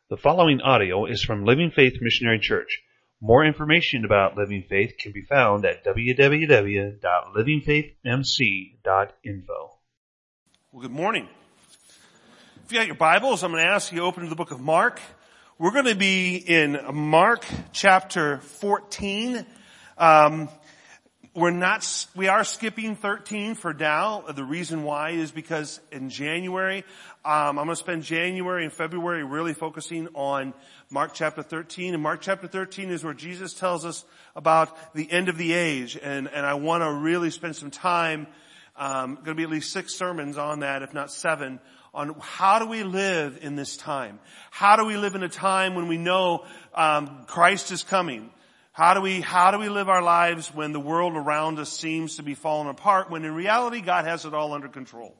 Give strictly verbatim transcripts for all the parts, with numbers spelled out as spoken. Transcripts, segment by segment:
The following audio is from Living Faith Missionary Church. More information about Living Faith can be found at w w w dot living faith m c dot info. Well, good morning. If you got your Bibles, I'm going to ask you to open to the book of Mark. We're going to be in Mark chapter fourteen. Um, we're not, we are skipping thirteen for now. The reason why is because in January, um, I'm going to spend January and February really focusing on Mark chapter thirteen. And Mark chapter thirteen is where Jesus tells us about the end of the age. And, and I want to really spend some time, um, going to be at least six sermons on that, if not seven, on how do we live in this time? How do we live in a time when we know, um, Christ is coming? How do we, how do we live our lives when the world around us seems to be falling apart, when in reality God has it all under control?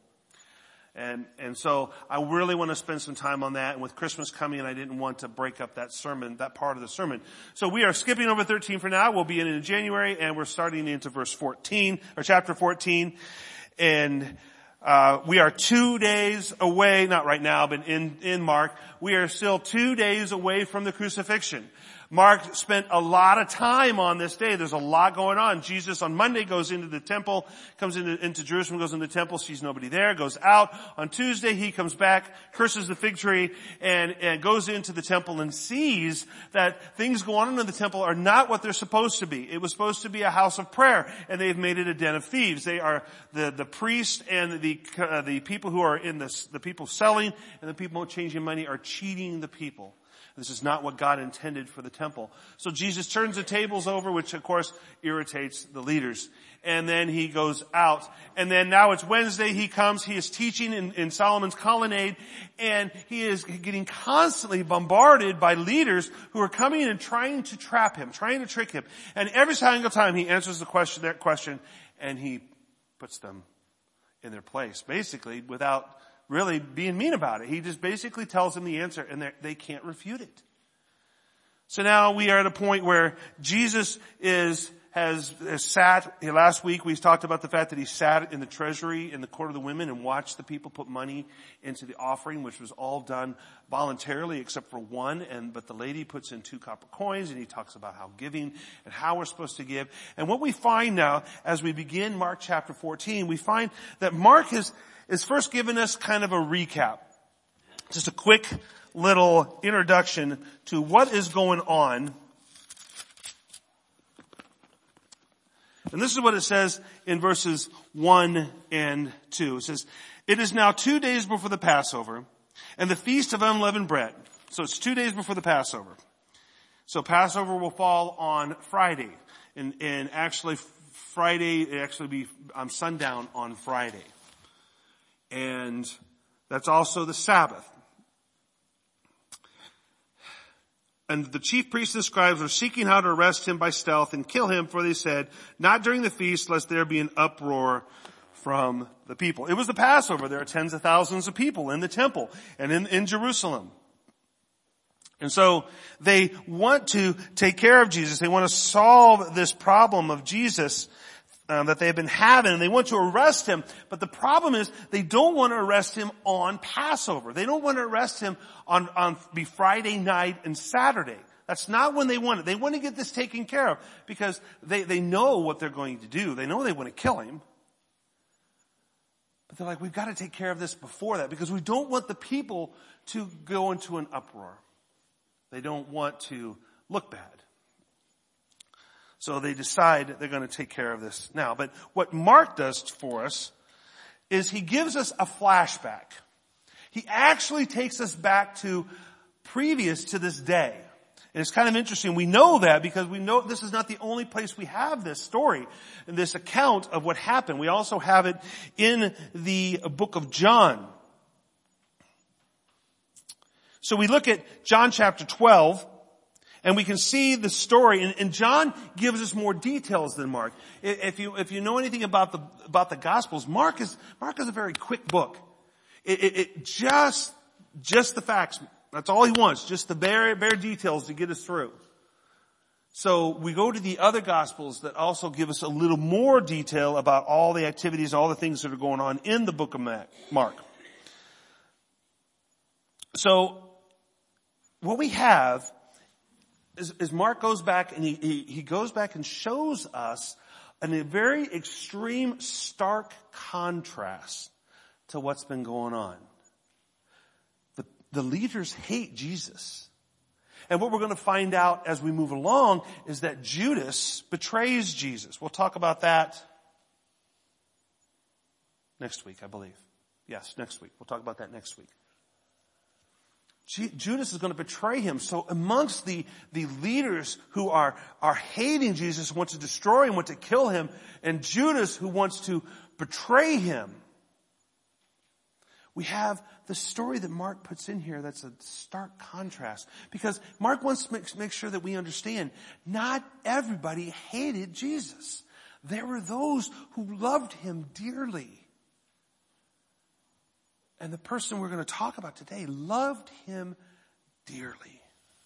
And, and so I really want to spend some time on that. And with Christmas coming, I didn't want to break up that sermon, that part of the sermon. So we are skipping over thirteen for now. We'll be in in January, and we're starting into verse fourteen, or chapter fourteen. And, uh, we are two days away, not right now, but in, in Mark, we are still two days away from the crucifixion. Mark spent a lot of time on this day. There's a lot going on. Jesus on Monday goes into the temple, comes into, into Jerusalem, goes into the temple, sees nobody there, goes out. On Tuesday he comes back, curses the fig tree, and, and goes into the temple and sees that things going on in the temple are not what they're supposed to be. It was supposed to be a house of prayer, and they've made it a den of thieves. They are, the, the priests and the, uh, the people who are in this, the people selling and the people changing money are cheating the people. This is not what God intended for the temple. So Jesus turns the tables over, which of course irritates the leaders. And then he goes out. And then now it's Wednesday. He comes. He is teaching in, in Solomon's colonnade. And he is getting constantly bombarded by leaders who are coming and trying to trap him, trying to trick him. And every single time he answers the question, that question, and he puts them in their place, basically without really being mean about it. He just basically tells them the answer, and they can't refute it. So now we are at a point where Jesus is, has, has sat, last week we talked about the fact that he sat in the treasury in the court of the women and watched the people put money into the offering, which was all done voluntarily except for one, and, but the lady puts in two copper coins, and he talks about how giving and how we're supposed to give. And what we find now, as we begin Mark chapter fourteen, we find that Mark has, is first giving us kind of a recap. Just a quick little introduction to what is going on. And this is what it says in verses one and two. It says, "It is now two days before the Passover and the feast of unleavened bread." So it's two days before the Passover. So Passover will fall on Friday. And, and actually Friday, it actually be um, sundown on Friday. And that's also the Sabbath. And the chief priests and scribes were seeking how to arrest him by stealth and kill him, for they said, "Not during the feast, lest there be an uproar from the people." It was the Passover. There are tens of thousands of people in the temple and in, in Jerusalem. And so they want to take care of Jesus. They want to solve this problem of Jesus Um, that they've been having, and they want to arrest him. But the problem is they don't want to arrest him on Passover. They don't want to arrest him on, on be Friday night and Saturday. That's not when they want it. They want to get this taken care of because they, they know what they're going to do. They know they want to kill him. But they're like, we've got to take care of this before that because we don't want the people to go into an uproar. They don't want to look bad. So they decide they're going to take care of this now. But what Mark does for us is he gives us a flashback. He actually takes us back to previous to this day. And it's kind of interesting. We know that because we know this is not the only place we have this story and this account of what happened. We also have it in the book of John. So we look at John chapter twelve. And we can see the story, and, and John gives us more details than Mark. If you, if you know anything about the, about the Gospels, Mark is, Mark is a very quick book. It, it, it just, just the facts. That's all he wants. Just the bare, bare details to get us through. So we go to the other Gospels that also give us a little more detail about all the activities, all the things that are going on in the book of Mark. So what we have is, is Mark goes back and he, he, he goes back and shows us in a very extreme, stark contrast to what's been going on. The, the leaders hate Jesus. And what we're going to find out as we move along is that Judas betrays Jesus. We'll talk about that next week, I believe. Yes, next week. We'll talk about that next week. G- Judas is going to betray him. So amongst the, the leaders who are, are hating Jesus, want to destroy him, want to kill him, and Judas who wants to betray him, we have the story that Mark puts in here that's a stark contrast. Because Mark wants to make, make sure that we understand, not everybody hated Jesus. There were those who loved him dearly. And the person we're going to talk about today loved him dearly.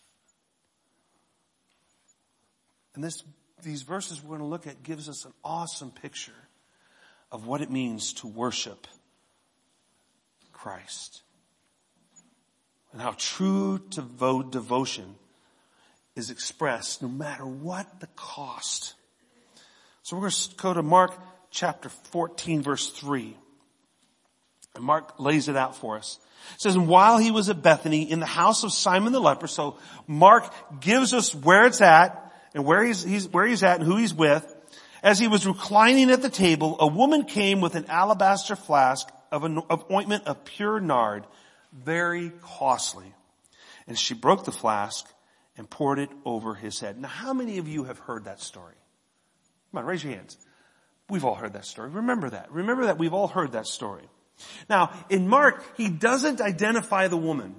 And this, these verses we're going to look at gives us an awesome picture of what it means to worship Christ. And how true devo- devotion is expressed no matter what the cost. So we're going to go to Mark chapter fourteen, verse three. And Mark lays it out for us. It says, and while he was at Bethany in the house of Simon the leper, so Mark gives us where it's at and where he's, he's, where he's at and who he's with. As he was reclining at the table, a woman came with an alabaster flask of an of ointment of pure nard, very costly. And she broke the flask and poured it over his head. Now, how many of you have heard that story? Come on, raise your hands. We've all heard that story. Remember that. Remember that we've all heard that story. Now, in Mark, he doesn't identify the woman.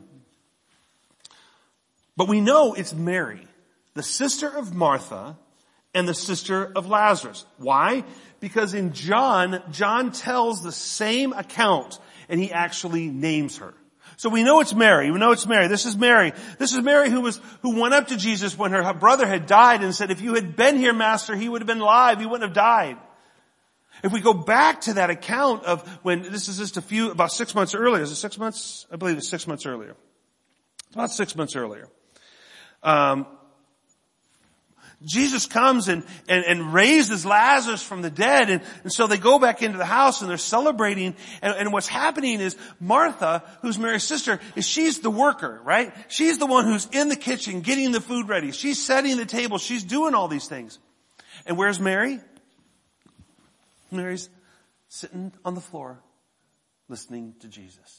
But we know it's Mary, the sister of Martha and the sister of Lazarus. Why? Because in John, John tells the same account and he actually names her. So we know it's Mary. We know it's Mary. This is Mary. This is Mary who was, who went up to Jesus when her brother had died and said, if you had been here, Master, he would have been alive. He wouldn't have died. If we go back to that account of when, this is just a few, about six months earlier. Is it six months? I believe it's six months earlier. It's about six months earlier. Um, Jesus comes and, and, and raises Lazarus from the dead. And, and so they go back into the house and they're celebrating. And, and what's happening is Martha, who's Mary's sister, is she's the worker, right? She's the one who's in the kitchen getting the food ready. She's setting the table. She's doing all these things. And where's Mary? Mary's sitting on the floor listening to Jesus.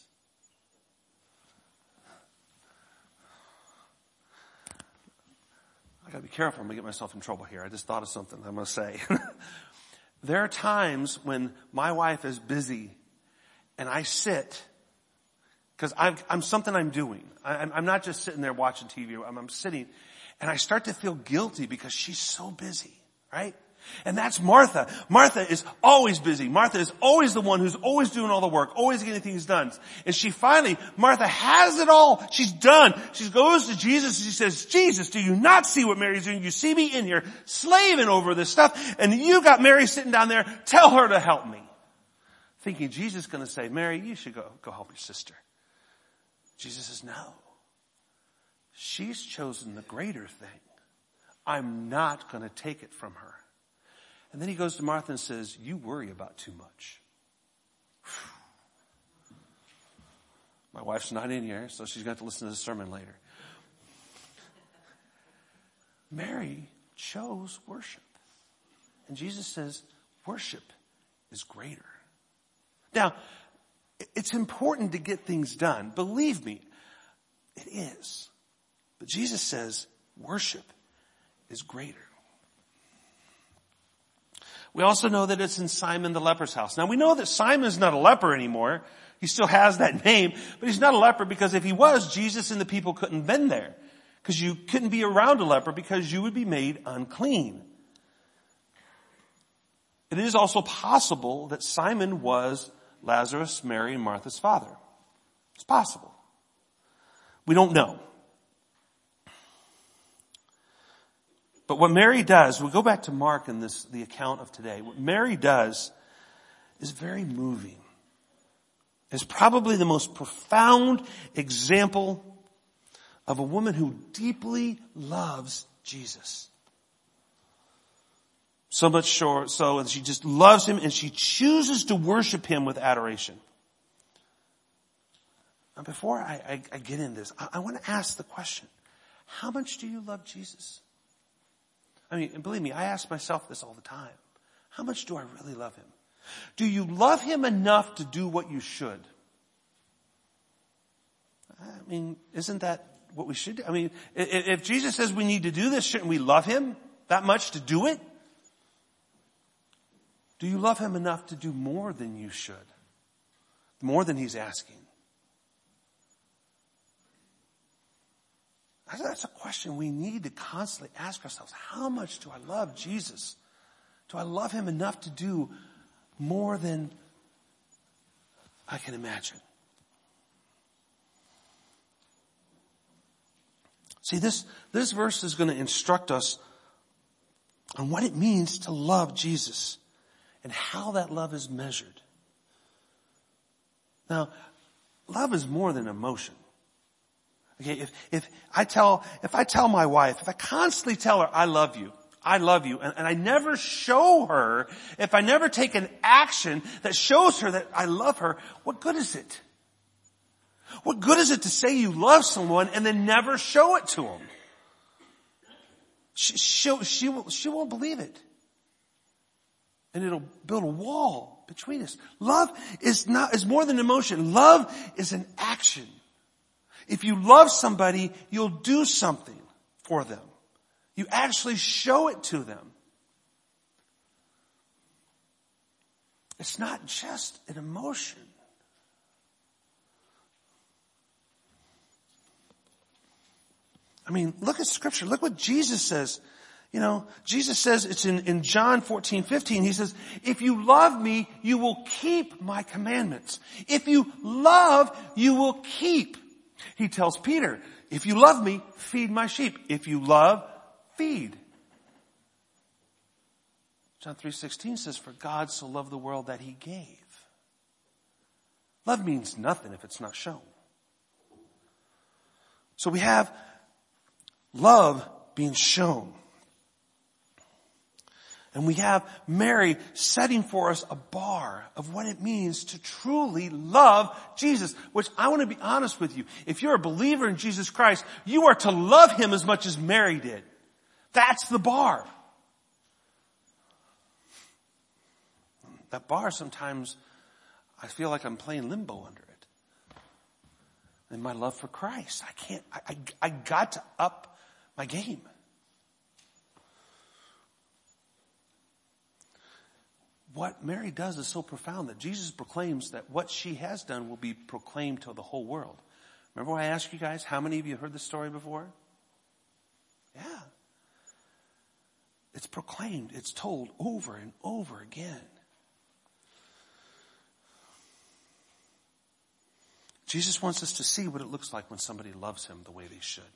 I gotta be careful. I'm gonna get myself in trouble here. I just thought of something I'm gonna say. There are times when my wife is busy and I sit because I'm, I'm something I'm doing. I'm, I'm not just sitting there watching T V. I'm, I'm sitting and I start to feel guilty because she's so busy, right? And that's Martha. Martha is always busy. Martha is always the one who's always doing all the work, always getting things done. And she finally, Martha has it all. She's done. She goes to Jesus and she says, Jesus, do you not see what Mary's doing? You see me in here slaving over this stuff and you got Mary sitting down there. Tell her to help me. Thinking Jesus is going to say, Mary, you should go, go help your sister. Jesus says, no. She's chosen the greater thing. I'm not going to take it from her. And then he goes to Martha and says, you worry about too much. My wife's not in here, so she's going to have to listen to the sermon later. Mary chose worship. And Jesus says, worship is greater. Now, it's important to get things done. Believe me, it is. But Jesus says, worship is greater. We also know that it's in Simon the leper's house. Now we know that Simon's not a leper anymore. He still has that name, but he's not a leper because if he was, Jesus and the people couldn't have been there. Because you couldn't be around a leper because you would be made unclean. It is also possible that Simon was Lazarus, Mary, and Martha's father. It's possible. We don't know. But what Mary does, we'll go back to Mark in this, the account of today. What Mary does is very moving. It's probably the most profound example of a woman who deeply loves Jesus. So much so, so and she just loves him and she chooses to worship him with adoration. Now before I, I, I get into this, I, I want to ask the question, how much do you love Jesus? I mean, and believe me, I ask myself this all the time. How much do I really love him? Do you love him enough to do what you should? I mean, isn't that what we should do? I mean, if Jesus says we need to do this, shouldn't we love him that much to do it? Do you love him enough to do more than you should? More than he's asking? That's a question we need to constantly ask ourselves. How much do I love Jesus? Do I love him enough to do more than I can imagine? See, this, this verse is going to instruct us on what it means to love Jesus and how that love is measured. Now, love is more than emotion. Okay, if, if I tell, if I tell my wife, if I constantly tell her, I love you, I love you, and, and I never show her, if I never take an action that shows her that I love her, what good is it? What good is it to say you love someone and then never show it to them? She, she'll, she, will, she won't believe it. And it'll build a wall between us. Love is not, is more than emotion. Love is an action. If you love somebody, you'll do something for them. You actually show it to them. It's not just an emotion. I mean, look at Scripture. Look what Jesus says. You know, Jesus says, it's in, in John fourteen fifteen, he says, if you love me, you will keep my commandments. If you love, you will keep. He tells Peter, if you love me, feed my sheep. If you love, feed. John three sixteen says, for God so loved the world that he gave. Love means nothing if it's not shown. So we have love being shown. And we have Mary setting for us a bar of what it means to truly love Jesus, which I want to be honest with you. If you're a believer in Jesus Christ, you are to love him as much as Mary did. That's the bar. That bar, sometimes I feel like I'm playing limbo under it. And my love for Christ, I can't, I, I, I got to up my game. What Mary does is so profound that Jesus proclaims that what she has done will be proclaimed to the whole world. Remember when I asked you guys, how many of you heard this story before? Yeah. It's proclaimed. It's told over and over again. Jesus wants us to see what it looks like when somebody loves him the way they should.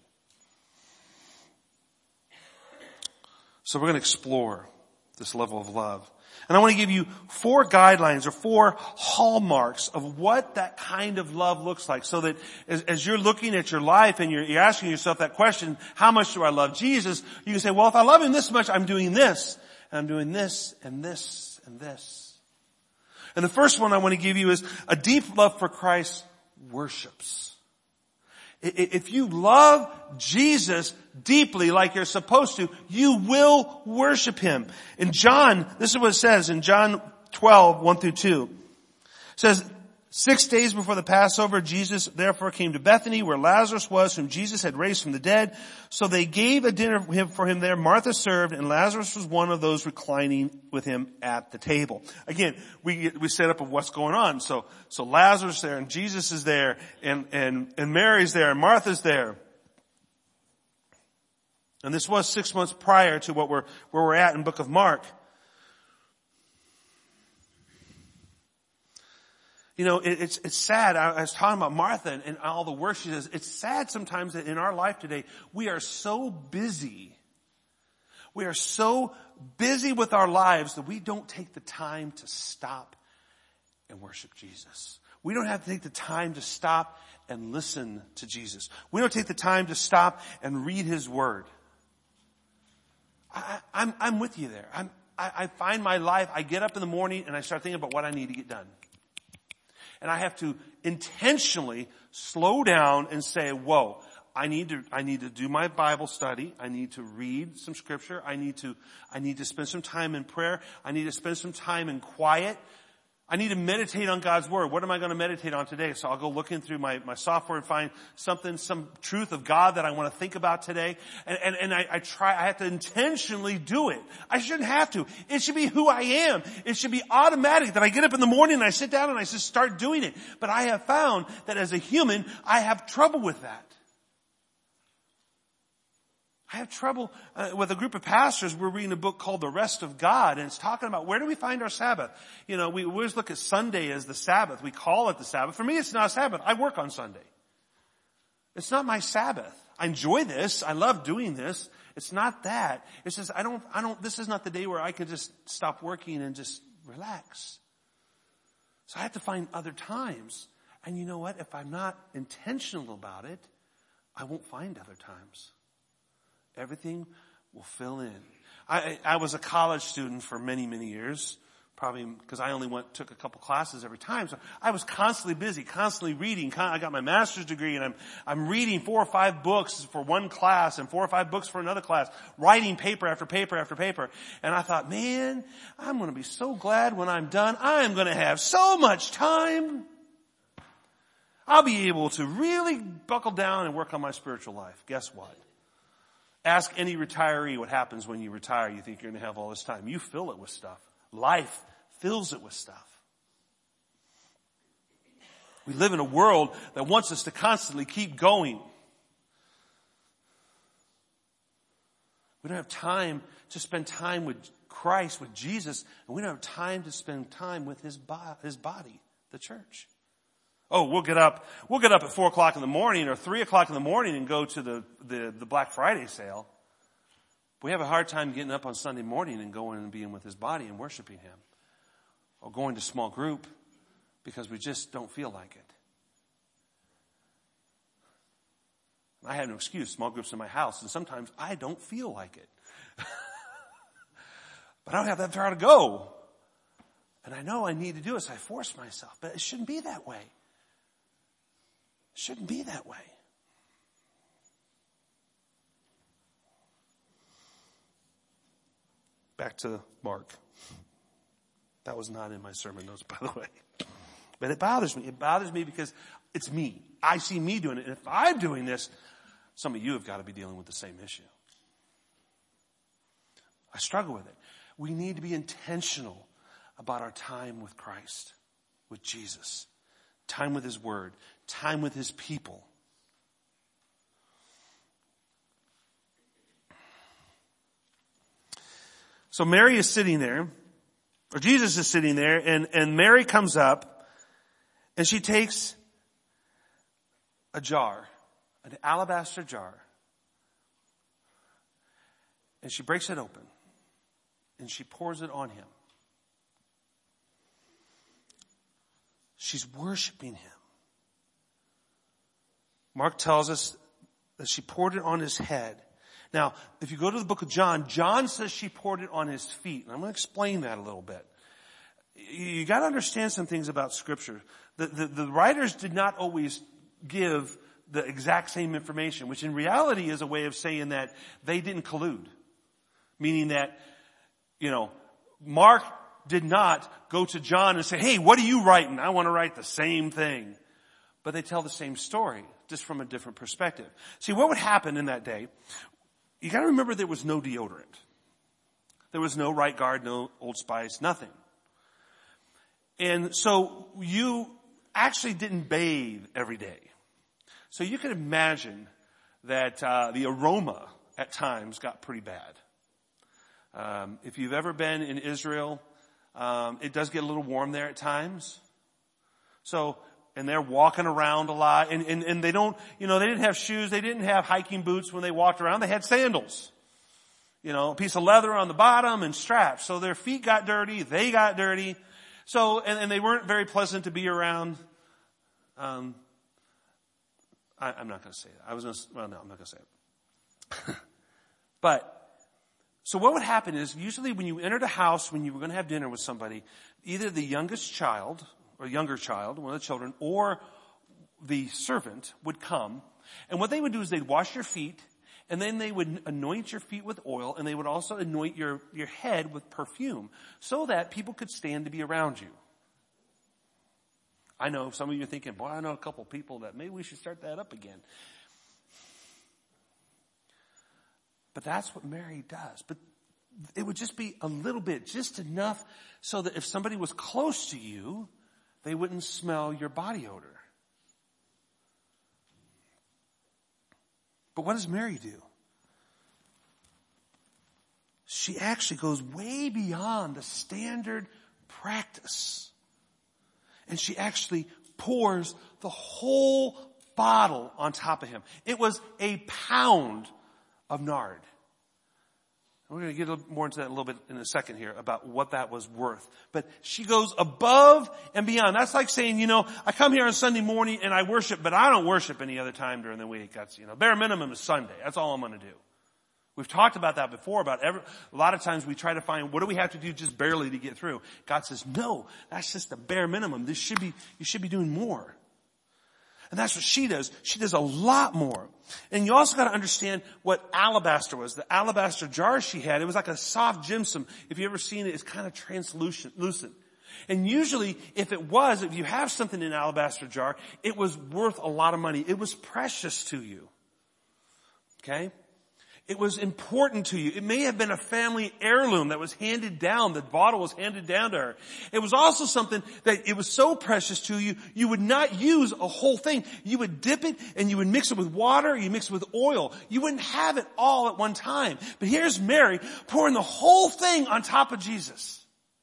So we're going to explore this level of love. And I want to give you four guidelines or four hallmarks of what that kind of love looks like, so that as, as you're looking at your life and you're, you're asking yourself that question, how much do I love Jesus? You can say, well, if I love him this much, I'm doing this, and I'm doing this, and this, and this. And the first one I want to give you is a deep love for Christ worships. If you love Jesus deeply like you're supposed to, you will worship him. In John, this is what it says in John twelve, one through two. It says, six days before the Passover, Jesus therefore came to Bethany where Lazarus was, whom Jesus had raised from the dead. So they gave a dinner for him there. Martha served, and Lazarus was one of those reclining with him at the table. Again, we we set up of what's going on. So so Lazarus there, and Jesus is there, and and and Mary's there, and Martha's there. And this was six months prior to what we're where we're at in the book of Mark. You know, it, it's, it's sad. I, I was talking about Martha and, and all the work she does. It's sad sometimes that in our life today, we are so busy. We are so busy with our lives that we don't take the time to stop and worship Jesus. We don't have to take the time to stop and listen to Jesus. We don't take the time to stop and read His Word. I, I'm, I'm with you there. I'm, I, I find my life, I get up in the morning and I start thinking about what I need to get done. And I have to intentionally slow down and say, whoa, I need to, I need to do my Bible study. I need to read some scripture. I need to, I need to spend some time in prayer. I need to spend some time in quiet. I need to meditate on God's Word. What am I going to meditate on today? So I'll go looking through my, my software and find something, some truth of God that I want to think about today. And, and, and I, I try, I have to intentionally do it. I shouldn't have to. It should be who I am. It should be automatic that I get up in the morning and I sit down and I just start doing it. But I have found that as a human, I have trouble with that. I have trouble uh, with a group of pastors. We're reading a book called The Rest of God, and it's talking about where do we find our Sabbath. You know, we always look at Sunday as the Sabbath. We call it the Sabbath. For me, it's not a Sabbath. I work on Sunday. It's not my Sabbath. I enjoy this. I love doing this. It's not that. It's just I don't, I don't, this is not the day where I could just stop working and just relax. So I have to find other times. And you know what? If I'm not intentional about it, I won't find other times. Everything will fill in. I, I was a college student for many, many years, probably because I only went, took a couple classes every time. So I was constantly busy, constantly reading. I got my master's degree and I'm, I'm reading four or five books for one class and four or five books for another class, writing paper after paper after paper. And I thought, man, I'm going to be so glad when I'm done. I am going to have so much time. I'll be able to really buckle down and work on my spiritual life. Guess what? Ask any retiree what happens when you retire. You think you're going to have all this time. You fill it with stuff. Life fills it with stuff. We live in a world that wants us to constantly keep going. We don't have time to spend time with Christ, with Jesus, and we don't have time to spend time with His bo- His body, the church. Oh, we'll get up, we'll get up at four o'clock in the morning or three o'clock in the morning and go to the, the, the Black Friday sale. We have a hard time getting up on Sunday morning and going and being with His body and worshiping Him. Or going to small group because we just don't feel like it. I have no excuse. Small groups in my house, and sometimes I don't feel like it. But I don't have that far to go. And I know I need to do it, so I force myself. But it shouldn't be that way. Shouldn't be that way. Back to Mark. That was not in my sermon notes, by the way. But it bothers me. It bothers me because it's me. I see me doing it. And if I'm doing this, some of you have got to be dealing with the same issue. I struggle with it. We need to be intentional about our time with Christ, with Jesus. Time with His Word. Time with His people. So Mary is sitting there, or Jesus is sitting there, and, and Mary comes up, and she takes a jar, an alabaster jar, and she breaks it open, and she pours it on Him. She's worshiping Him. Mark tells us that she poured it on His head. Now, if you go to the book of John, John says she poured it on His feet. And I'm going to explain that a little bit. You got to understand some things about Scripture. The, the, the writers did not always give the exact same information, which in reality is a way of saying that they didn't collude. Meaning that, you know, Mark did not go to John and say, hey, what are you writing? I want to write the same thing. But they tell the same story, just from a different perspective. See, what would happen in that day, you got to remember there was no deodorant. There was no Right Guard, no Old Spice, nothing. And so you actually didn't bathe every day. So you can imagine that uh, the aroma at times got pretty bad. Um, if you've ever been in Israel, um, it does get a little warm there at times. So, and they're walking around a lot, and, and, and they don't, you know, they didn't have shoes, they didn't have hiking boots when they walked around, they had sandals. You know, a piece of leather on the bottom and straps. So their feet got dirty, they got dirty. So, and, and they weren't very pleasant to be around. Um, I, I'm not going to say that. I was going to, well, no, I'm not going to say it. But, so what would happen is, usually when you entered a house, when you were going to have dinner with somebody, either the youngest child, or younger child, one of the children, or the servant would come, and what they would do is they'd wash your feet, and then they would anoint your feet with oil, and they would also anoint your, your head with perfume, so that people could stand to be around you. I know some of you are thinking, boy, I know a couple people that maybe we should start that up again. But that's what Mary does. But it would just be a little bit, just enough so that if somebody was close to you, they wouldn't smell your body odor. But what does Mary do? She actually goes way beyond the standard practice. And she actually pours the whole bottle on top of him. It was a pound of nard. We're going to get a little more into that a little bit in a second here about what that was worth. But she goes above and beyond. That's like saying, you know, I come here on Sunday morning and I worship, but I don't worship any other time during the week. That's, you know, bare minimum is Sunday. That's all I'm going to do. We've talked about that before, about every, a lot of times we try to find, what do we have to do just barely to get through? God says, no, that's just the bare minimum. This should be, you should be doing more. And that's what she does. She does a lot more. And you also got to understand what alabaster was. The alabaster jar she had, it was like a soft gypsum. If you've ever seen it, it's kind of translucent. And usually, if it was, if you have something in an alabaster jar, it was worth a lot of money. It was precious to you. Okay? It was important to you. It may have been a family heirloom that was handed down. The bottle was handed down to her. It was also something that it was so precious to you, you would not use a whole thing. You would dip it and you would mix it with water. You mix it with oil. You wouldn't have it all at one time. But here's Mary pouring the whole thing on top of Jesus.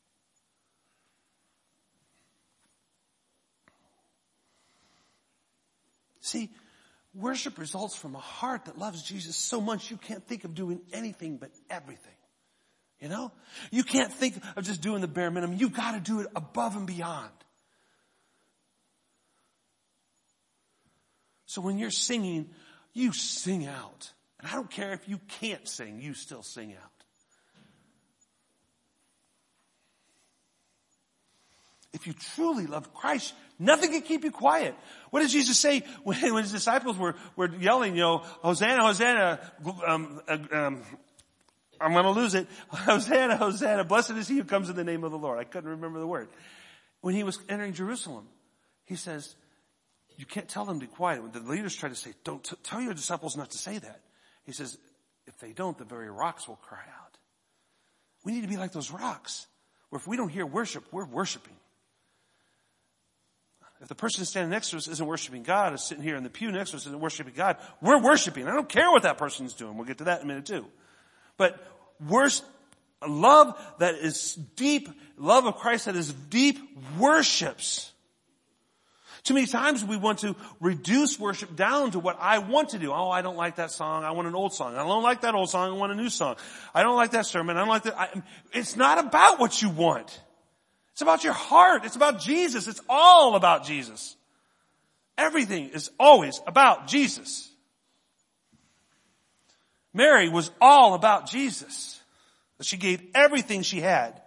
See, worship results from a heart that loves Jesus so much you can't think of doing anything but everything. You know? You can't think of just doing the bare minimum. You've got to do it above and beyond. So when you're singing, you sing out. And I don't care if you can't sing, you still sing out. If you truly love Christ, nothing can keep you quiet. What did Jesus say when, when his disciples were, were yelling, you know, Hosanna, Hosanna, um, um, I'm going to lose it. Hosanna, Hosanna, blessed is he who comes in the name of the Lord. I couldn't remember the word. When he was entering Jerusalem, he says, you can't tell them to be quiet. When the leaders try to say, don't t- tell your disciples not to say that. He says, if they don't, the very rocks will cry out. We need to be like those rocks, where if we don't hear worship, we're worshiping. If the person standing next to us isn't worshiping God, is sitting here in the pew next to us isn't worshiping God, we're worshiping. I don't care what that person's doing. We'll get to that in a minute too. But worst, love that is deep, love of Christ that is deep, worships. Too many times we want to reduce worship down to what I want to do. Oh, I don't like that song. I want an old song. I don't like that old song. I want a new song. I don't like that sermon. I don't like that. I, it's not about what you want. It's about your heart. It's about Jesus. It's all about Jesus. Everything is always about Jesus. Mary was all about Jesus. She gave everything she had.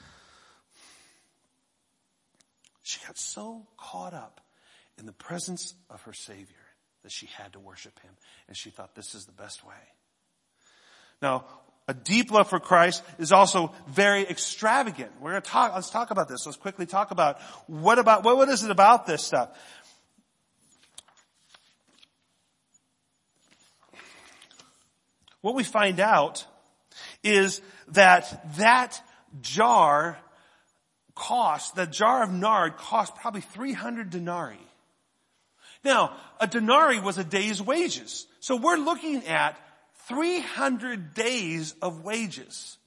She got so caught up in the presence of her Savior that she had to worship him. And she thought this is the best way. Now, a deep love for Christ is also very extravagant. We're going to talk, let's talk about this. Let's quickly talk about what about, what, what is it about this stuff? What we find out is that that jar cost, that jar of nard cost probably three hundred denarii. Now, a denarii was a day's wages. So we're looking at three hundred days of wages.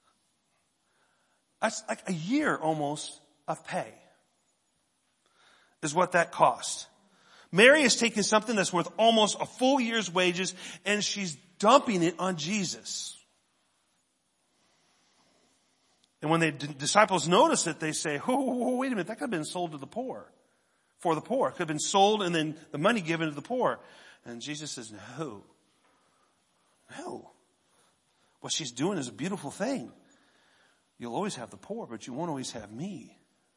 That's like a year almost of pay is what that cost. Mary is taking something that's worth almost a full year's wages and she's dumping it on Jesus. And when the disciples notice it, they say, oh, wait a minute, that could have been sold to the poor. For the poor. It could have been sold and then the money given to the poor. And Jesus says, no. No. What she's doing is a beautiful thing. You'll always have the poor, but you won't always have me.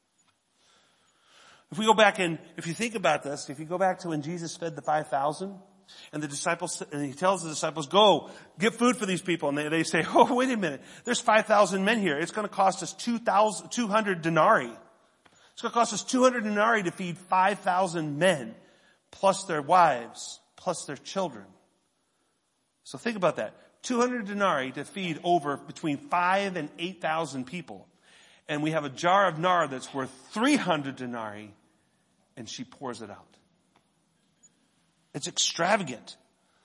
If we go back and, if you think about this, if you go back to when Jesus fed the five thousand, and the disciples, and he tells the disciples, go, get food for these people. And they, they say, oh, wait a minute. There's five thousand men here. It's going to cost us two thousand, two hundred denarii. It's going to cost us two hundred denarii to feed five thousand men, plus their wives, plus their children. So think about that. two hundred denarii to feed over between five and eight thousand people. And we have a jar of nard that's worth three hundred denarii, and she pours it out. It's extravagant.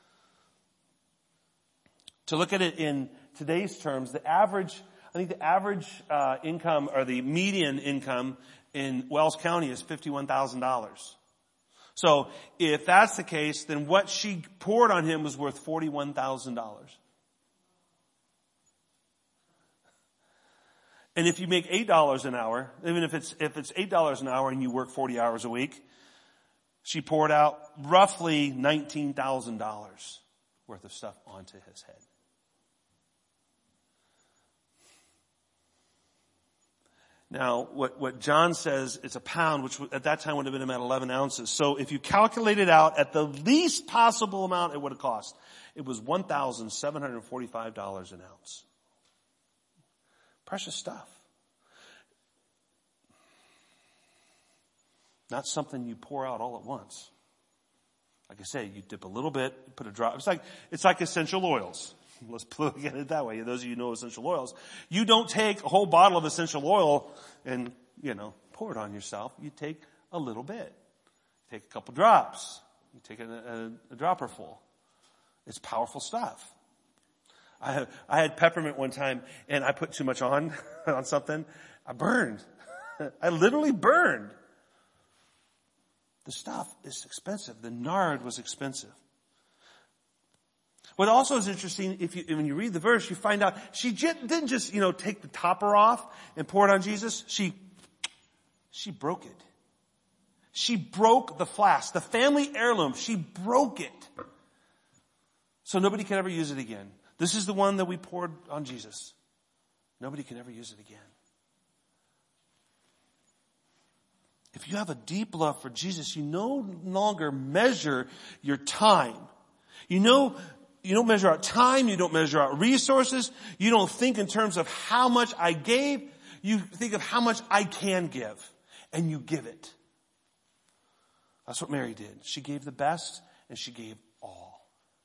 To look at it in today's terms, the average, I think the average uh, income or the median income in Wells County is fifty-one thousand dollars. So if that's the case, then what she poured on him was worth forty-one thousand dollars. And if you make eight dollars an hour, even if it's, if it's eight dollars an hour and you work forty hours a week, she poured out roughly nineteen thousand dollars worth of stuff onto his head. Now, what, what John says, it's a pound, which at that time would have been about eleven ounces. So if you calculate it out at the least possible amount it would have cost, it was one thousand seven hundred forty-five dollars an ounce. Precious stuff. Not something you pour out all at once. Like I say, you dip a little bit, you put a drop. It's like, it's like essential oils. Let's look at it that way. Those of you who know essential oils. You don't take a whole bottle of essential oil and, you know, pour it on yourself. You take a little bit. You take a couple drops. You take a, a, a dropper full. It's powerful stuff. I had, I had peppermint one time and I put too much on, on something. I burned. I literally burned. The stuff is expensive. The nard was expensive. What also is interesting, if you, when you read the verse, you find out she didn't just, you know, take the topper off and pour it on Jesus. She, she broke it. She broke the flask, the family heirloom. She broke it. So nobody can ever use it again. This is the one that we poured on Jesus. Nobody can ever use it again. If you have a deep love for Jesus, you no longer measure your time. You know, you don't measure out time. You don't measure out resources. You don't think in terms of how much I gave. You think of how much I can give. And you give it. That's what Mary did. She gave the best and she gave all.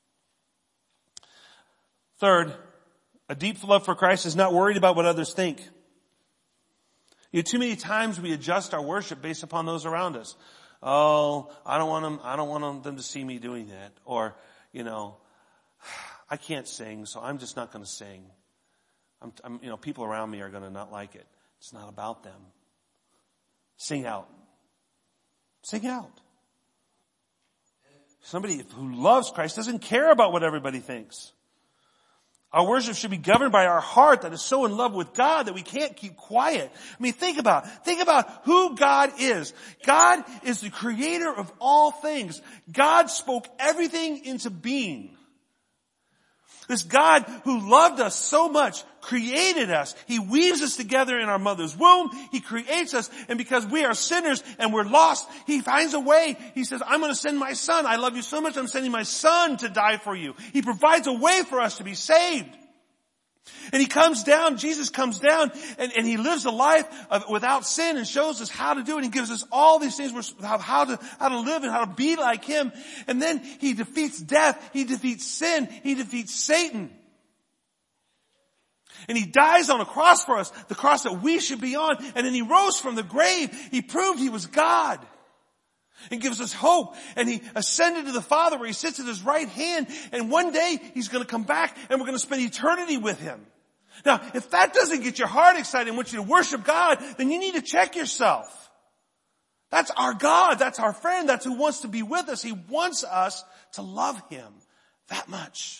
Third, a deep love for Christ is not worried about what others think. You know, too many times we adjust our worship based upon those around us. Oh, I don't want them, I don't want them to see me doing that. Or, you know, I can't sing, so I'm just not going to sing. I'm, I'm, you know, people around me are going to not like it. It's not about them. Sing out. Sing out. Somebody who loves Christ doesn't care about what everybody thinks. Our worship should be governed by our heart that is so in love with God that we can't keep quiet. I mean, think about, think about who God is. God is the creator of all things. God spoke everything into being. This God who loved us so much created us. He weaves us together in our mother's womb. He creates us. And because we are sinners and we're lost, He finds a way. He says, I'm going to send my Son. I love you so much. I'm sending my Son to die for you. He provides a way for us to be saved. And He comes down, Jesus comes down, and, and He lives a life of, without sin and shows us how to do it. He gives us all these things, how, how to, how to live and how to be like Him. And then He defeats death, He defeats sin, He defeats Satan. And He dies on a cross for us, the cross that we should be on. And then He rose from the grave. He proved He was God. And gives us hope. And He ascended to the Father where He sits at His right hand. And one day He's going to come back and we're going to spend eternity with Him. Now, if that doesn't get your heart excited and want you to worship God, then you need to check yourself. That's our God. That's our friend. That's who wants to be with us. He wants us to love Him that much.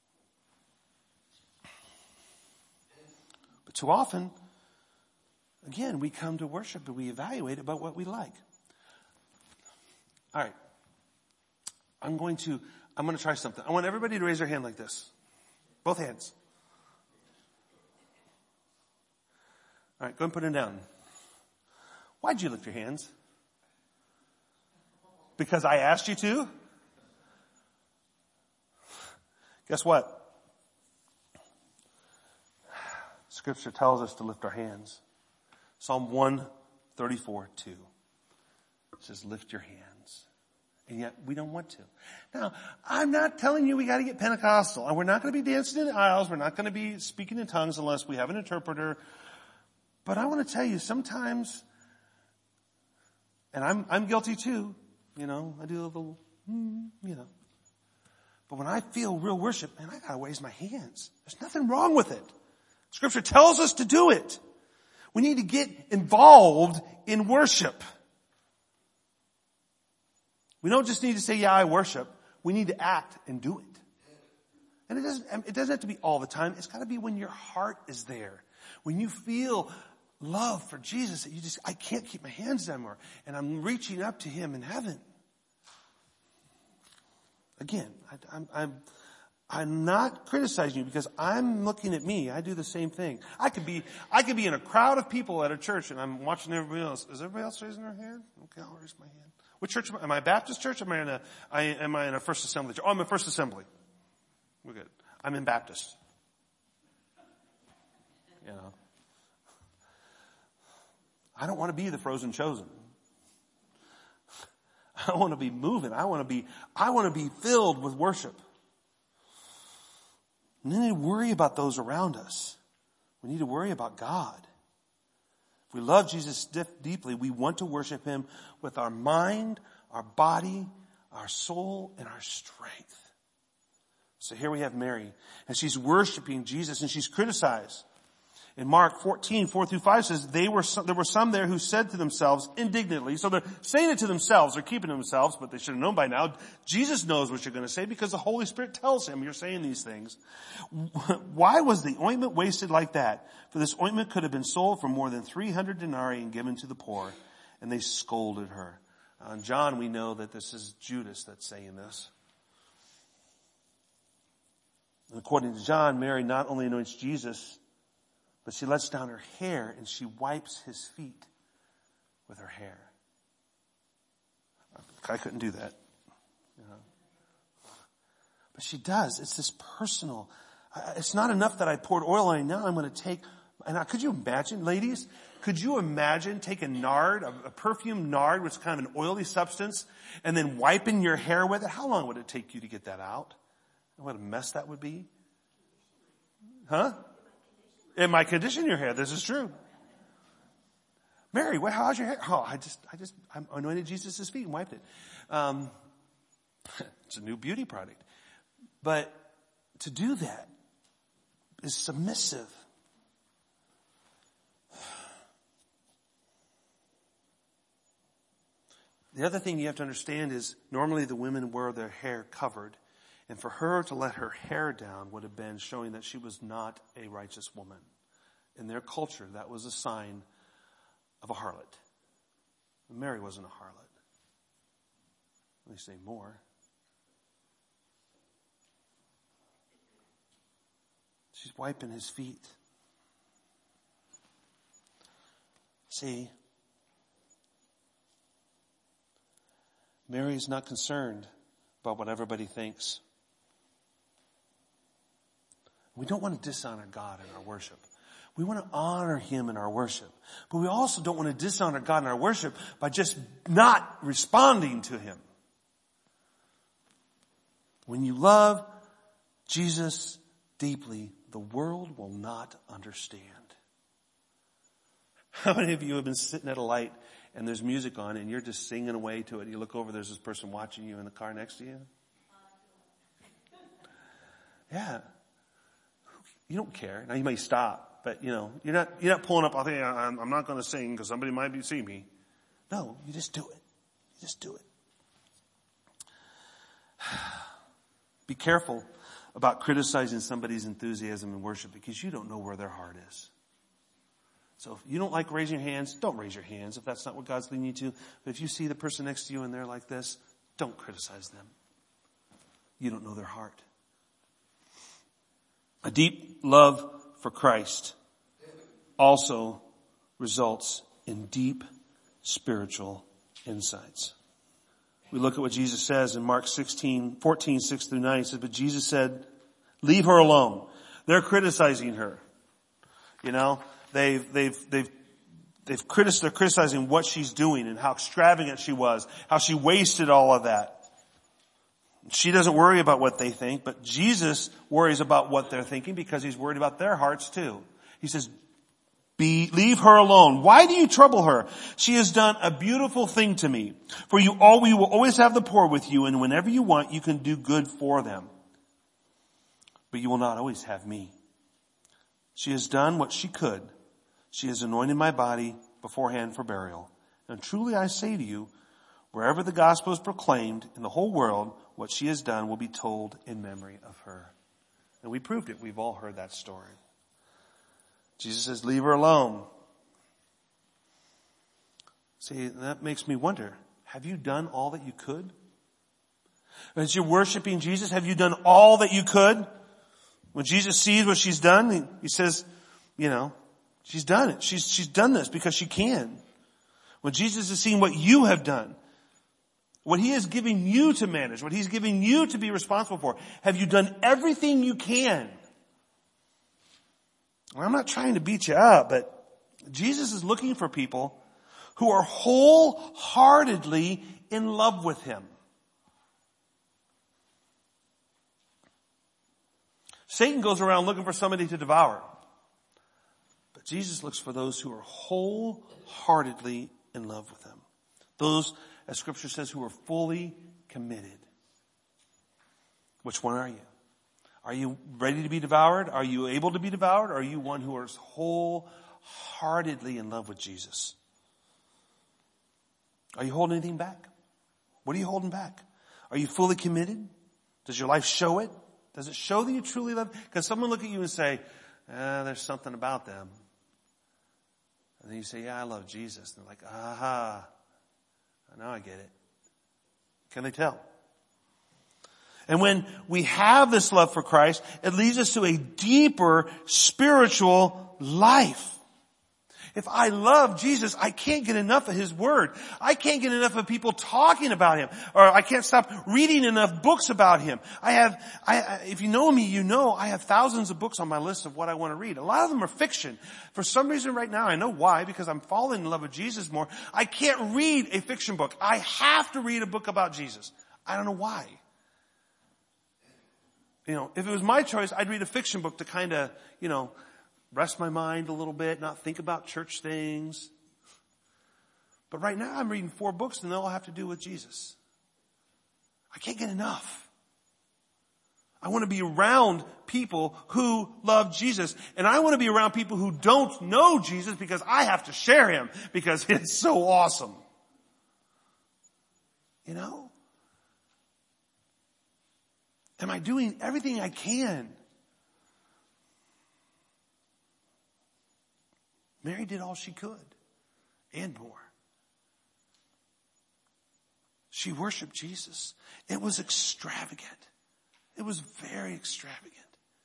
But too often, again, we come to worship and we evaluate about what we like. All right. I'm going to, I'm going to try something. I want everybody to raise their hand like this. Both hands. All right, go and put them down. Why'd you lift your hands? Because I asked you to? Guess what? Scripture tells us to lift our hands. Psalm one thirty-four two. It says, lift your hands. And yet we don't want to. Now, I'm not telling you we got to get Pentecostal. And we're not going to be dancing in the aisles. We're not going to be speaking in tongues unless we have an interpreter. But I want to tell you, sometimes, and I'm, I'm guilty too, you know, I do a little, mm, you know. But when I feel real worship, man, I got to raise my hands. There's nothing wrong with it. Scripture tells us to do it. We need to get involved in worship. We don't just need to say, yeah, I worship. We need to act and do it. And it doesn't, it doesn't have to be all the time. It's got to be when your heart is there. When you feel love for Jesus, that you just, I can't keep my hands down more. And I'm reaching up to him in heaven. Again, I, I'm, I'm, I'm not criticizing you because I'm looking at me. I do the same thing. I could be, I could be in a crowd of people at a church and I'm watching everybody else. Is everybody else raising their hand? Okay, I'll raise my hand. What church am I? Am I a Baptist church? Am I in a, I, am I in a First Assembly church? Oh, I'm in First Assembly. We're good. I'm in Baptist. You know. I don't want to be the frozen chosen. I want to be moving. I want to be, I want to be filled with worship. And then we need to worry about those around us. We need to worry about God. If we love Jesus deeply, we want to worship him with our mind, our body, our soul, and our strength. So here we have Mary, and she's worshiping Jesus, and she's criticized. In Mark fourteen, four through five says, they were some, there were some there who said to themselves indignantly, so they're saying it to themselves, they're keeping it to themselves, but they should have known by now. Jesus knows what you're going to say because the Holy Spirit tells him you're saying these things. Why was the ointment wasted like that? For this ointment could have been sold for more than three hundred denarii and given to the poor. And they scolded her. Uh, in John, we know that this is Judas that's saying this. And according to John, Mary not only anoints Jesus, but she lets down her hair and she wipes his feet with her hair. I couldn't do that. You know. But she does. It's this personal. It's not enough that I poured oil on it. Now I'm going to take, and I, could you imagine, ladies, could you imagine taking nard, a, a perfume nard, which is kind of an oily substance, and then wiping your hair with it? How long would it take you to get that out? What a mess that would be. Huh? It might condition your hair. This is true. Mary, what, how's your hair? Oh, I just, I just, I anointed Jesus' feet and wiped it. Um, it's a new beauty product. But to do that is submissive. The other thing you have to understand is normally the women wear their hair covered. And for her to let her hair down would have been showing that she was not a righteous woman. In their culture, that was a sign of a harlot. Mary wasn't a harlot. Let me say more. She's wiping his feet. See, Mary is not concerned about what everybody thinks. We don't want to dishonor God in our worship. We want to honor him in our worship. But we also don't want to dishonor God in our worship by just not responding to him. When you love Jesus deeply, the world will not understand. How many of you have been sitting at a light and there's music on and you're just singing away to it? You look over, there's this person watching you in the car next to you. Yeah. You don't care. Now you may stop, but you know, you're not, you're not pulling up, I think I'm, I'm not going to sing because somebody might be seeing me. No, you just do it. You just do it. Be careful about criticizing somebody's enthusiasm in worship because you don't know where their heart is. So if you don't like raising your hands, don't raise your hands if that's not what God's leading you to. But if you see the person next to you and they're like this, don't criticize them. You don't know their heart. A deep love for Christ also results in deep spiritual insights. We look at what Jesus says in Mark sixteen, fourteen, six through nine. He says, but Jesus said, leave her alone. They're criticizing her. You know, they've, they've, they've, they've criticized, they're criticizing what she's doing and how extravagant she was, how she wasted all of that. She doesn't worry about what they think, but Jesus worries about what they're thinking because he's worried about their hearts too. He says, Be, leave her alone. Why do you trouble her? She has done a beautiful thing to me. For you all, you will always have the poor with you, and whenever you want, you can do good for them. But you will not always have me. She has done what she could. She has anointed my body beforehand for burial. And truly I say to you, wherever the gospel is proclaimed in the whole world, what she has done will be told in memory of her. And we proved it. We've all heard that story. Jesus says, leave her alone. See, that makes me wonder, have you done all that you could? As you're worshiping Jesus, have you done all that you could? When Jesus sees what she's done, he, he says, you know, she's done it. She's, she's done this because she can. When Jesus is seeing what you have done, what he is giving you to manage, what he's giving you to be responsible for, have you done everything you can? I'm not trying to beat you up, but Jesus is looking for people who are wholeheartedly in love with him. Satan goes around looking for somebody to devour. But Jesus looks for those who are wholeheartedly in love with him. Those, as Scripture says, who are fully committed. Which one are you? Are you ready to be devoured? Are you able to be devoured? Or are you one who is wholeheartedly in love with Jesus? Are you holding anything back? What are you holding back? Are you fully committed? Does your life show it? Does it show that you truly love? Because someone look at you and say, ah, there's something about them. And then you say, yeah, I love Jesus. And they're like, aha, now I get it. Can they tell? And when we have this love for Christ, it leads us to a deeper spiritual life. If I love Jesus, I can't get enough of his word. I can't get enough of people talking about him. Or I can't stop reading enough books about him. I have, I, if you know me, you know I have thousands of books on my list of what I want to read. A lot of them are fiction. For some reason right now, I know why, because I'm falling in love with Jesus more. I can't read a fiction book. I have to read a book about Jesus. I don't know why. You know, if it was my choice, I'd read a fiction book to kind of, you know, rest my mind a little bit, not think about church things. But right now I'm reading four books and they all have to do with Jesus. I can't get enough. I want to be around people who love Jesus. And I want to be around people who don't know Jesus because I have to share him because it's so awesome. You know? Am I doing everything I can? Mary did all she could and more. She worshiped Jesus. It was extravagant. It was very extravagant.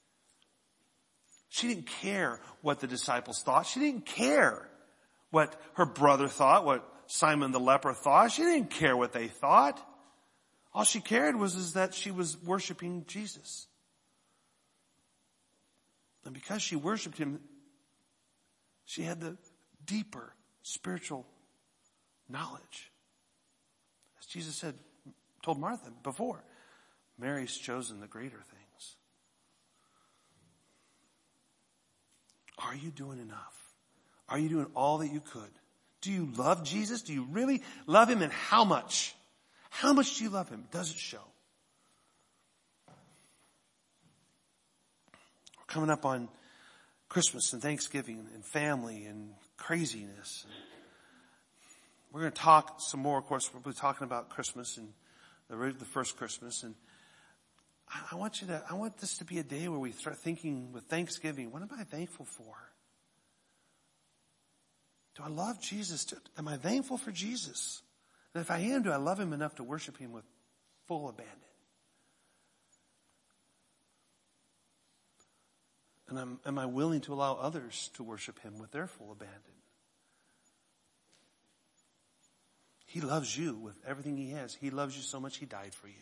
She didn't care what the disciples thought. She didn't care what her brother thought, what Simon the leper thought. She didn't care what they thought. All she cared was is that she was worshiping Jesus. And because she worshiped him, she had the deeper spiritual knowledge. As Jesus said, told Martha before, Mary's chosen the greater things. Are you doing enough? Are you doing all that you could? Do you love Jesus? Do you really love him, and how much? How much do you love him? Does it show? We're coming up on Christmas and Thanksgiving and family and craziness. We're going to talk some more. Of course, we'll be talking about Christmas and the, the first Christmas. And I, I want you to, I want this to be a day where we start thinking with Thanksgiving, what am I thankful for? Do I love Jesus? Am I thankful for Jesus? And if I am, do I love him enough to worship him with full abandon? And I'm, am I willing to allow others to worship him with their full abandon? He loves you with everything he has. He loves you so much he died for you.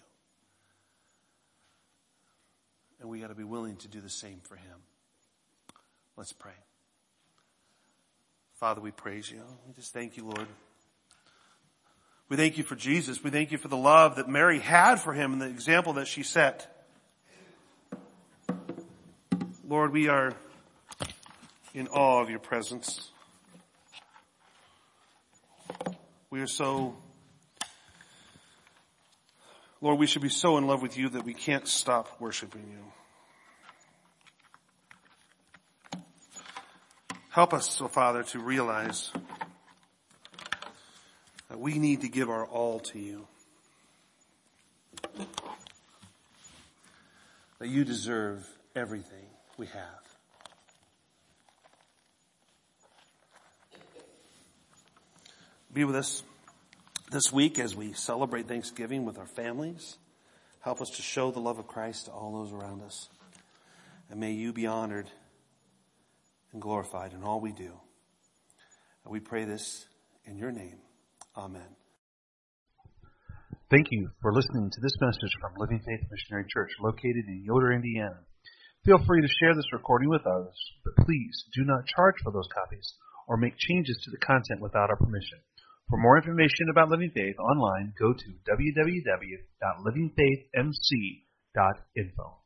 And we got to be willing to do the same for him. Let's pray. Father, we praise you. We just thank you, Lord. We thank you for Jesus. We thank you for the love that Mary had for him and the example that she set. Lord, we are in awe of your presence. We are so, Lord, we should be so in love with you that we can't stop worshiping you. Help us, oh Father, to realize that we need to give our all to you. That you deserve everything we have. Be with us this week as we celebrate Thanksgiving with our families. Help us to show the love of Christ to all those around us. And may you be honored and glorified in all we do. And we pray this in your name. Amen. Thank you for listening to this message from Living Faith Missionary Church located in Yoder, Indiana. Feel free to share this recording with others, but please do not charge for those copies or make changes to the content without our permission. For more information about Living Faith online, go to w w w dot living faith m c dot info.